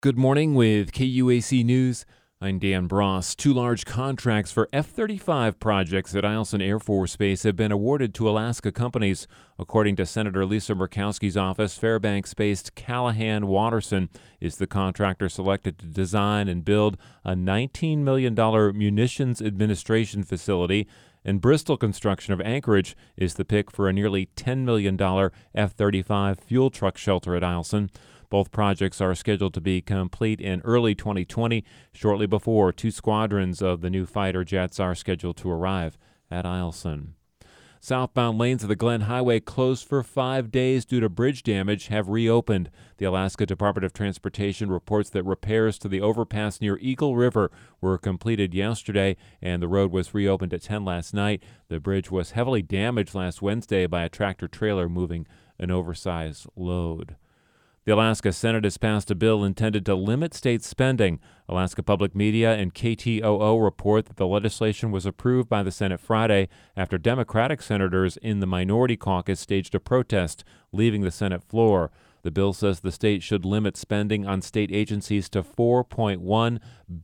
Good morning with KUAC News. I'm Dan Bross. Two large contracts for F-35 projects at Eielson Air Force Base have been awarded to Alaska companies. According to Senator Lisa Murkowski's office, Fairbanks-based Callahan Watterson is the contractor selected to design and build a $19 million munitions administration facility, and Bristol Construction of Anchorage is the pick for a nearly $10 million F-35 fuel truck shelter at Eielson. Both projects are scheduled to be complete in early 2020, shortly before two squadrons of the new fighter jets are scheduled to arrive at Eielson. Southbound lanes of the Glen Highway closed for 5 days due to bridge damage have reopened. The Alaska Department of Transportation reports that repairs to the overpass near Eagle River were completed yesterday, and the road was reopened at 10 last night. The bridge was heavily damaged last Wednesday by a tractor-trailer moving an oversized load. The Alaska Senate has passed a bill intended to limit state spending. Alaska Public Media and KTOO report that the legislation was approved by the Senate Friday after Democratic senators in the minority caucus staged a protest, leaving the Senate floor. The bill says the state should limit spending on state agencies to $4.1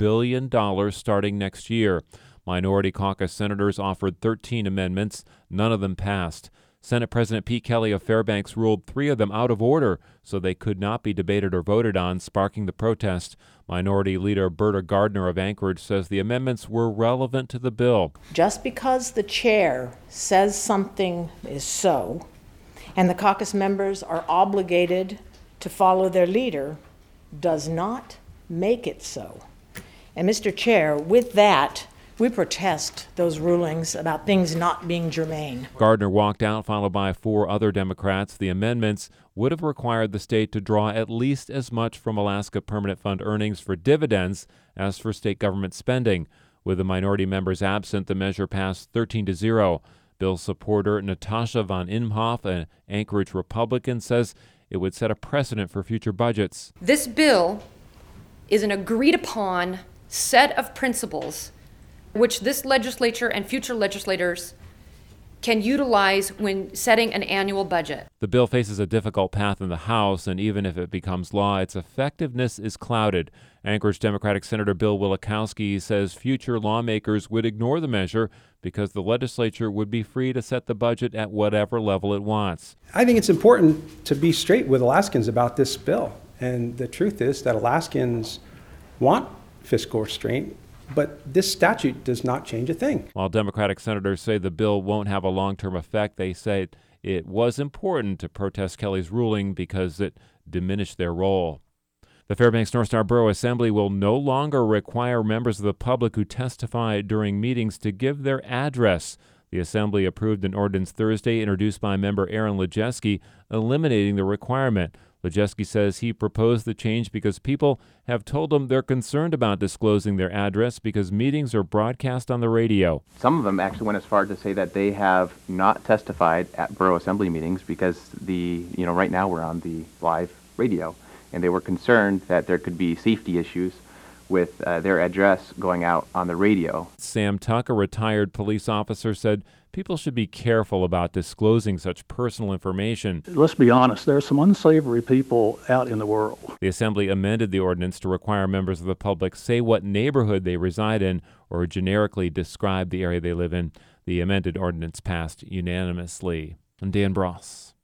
billion starting next year. Minority caucus senators offered 13 amendments. None of them passed. Senate President Pete Kelly of Fairbanks ruled 3 of them out of order, so they could not be debated or voted on, sparking the protest. Minority Leader Berta Gardner of Anchorage says the amendments were relevant to the bill. Just because the chair says something is so, and the caucus members are obligated to follow their leader, does not make it so. And Mr. Chair, with that, we protest those rulings about things not being germane. Gardner walked out, followed by 4 other Democrats. The amendments would have required the state to draw at least as much from Alaska Permanent Fund earnings for dividends as for state government spending. With the minority members absent, the measure passed 13-0. Bill supporter Natasha von Imhoff, an Anchorage Republican, says it would set a precedent for future budgets. This bill is an agreed-upon set of principles which this legislature and future legislators can utilize when setting an annual budget. The bill faces a difficult path in the House, and even if it becomes law, its effectiveness is clouded. Anchorage Democratic Senator Bill Wielechowski says future lawmakers would ignore the measure because the legislature would be free to set the budget at whatever level it wants. I think it's important to be straight with Alaskans about this bill. And the truth is that Alaskans want fiscal restraint, but this statute does not change a thing. While Democratic senators say the bill won't have a long-term effect, they say it was important to protest Kelly's ruling because it diminished their role. The Fairbanks North Star Borough Assembly will no longer require members of the public who testify during meetings to give their address. The Assembly approved an ordinance Thursday introduced by member Aaron Lejeski, eliminating the requirement. Lejeski says he proposed the change because people have told him they're concerned about disclosing their address because meetings are broadcast on the radio. Some of them actually went as far to say that they have not testified at Borough Assembly meetings because right now we're on the live radio, and they were concerned that there could be safety issues with their address going out on the radio. Sam Tuck, a retired police officer, said people should be careful about disclosing such personal information. Let's be honest, there are some unsavory people out in the world. The Assembly amended the ordinance to require members of the public say what neighborhood they reside in or generically describe the area they live in. The amended ordinance passed unanimously. I'm Dan Bross.